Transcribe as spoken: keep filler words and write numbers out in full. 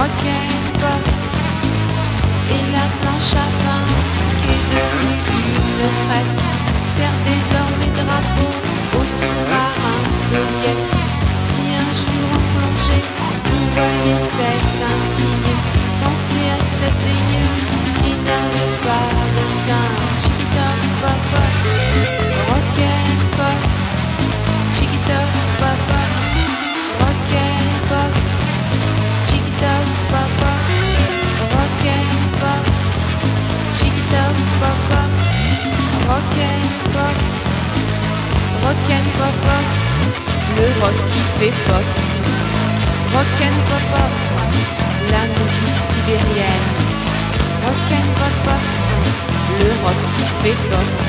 rock'n'pop. Et la planche à pain qui est devenue une fête sert désormais drapeau aux sous-marins soviétiques. Si un jour en plongée vous voyez cet insigne, pensez à cette baigneuse qui n'avait pas de sein. Chiquita papa, rock'n'pop. Chiquita papa, rock'n'pop. Chiquita papa, rock'n'pop. Chiquita papa, rock'n'pop. Rock'n'pop, le rock qui fait pop. Rock'n'pop, la musique sibérienne. Rock'n'pop, le rock qui fait pop.